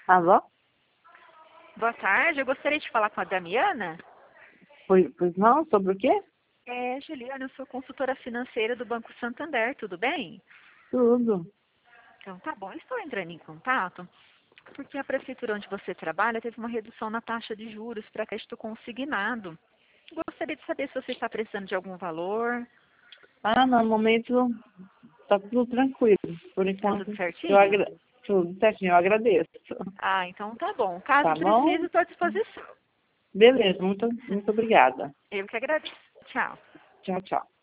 Alô? Boa tarde, eu gostaria de falar com a Damiana. Pois não? Sobre o quê? Juliana, eu sou consultora financeira do Banco Santander, tudo bem? Tudo. Então tá bom, eu estou entrando em contato porque a prefeitura onde você trabalha teve uma redução na taxa de juros para crédito consignado. Gostaria de saber se você está precisando de algum valor. No momento tá tudo tranquilo. Por Tá tudo enquanto, certinho? tudo certinho, eu agradeço. Então tá bom. Caso Tá bom? precise, estou à disposição. Beleza, muito obrigada. Eu que agradeço. Tchau. Tchau, tchau.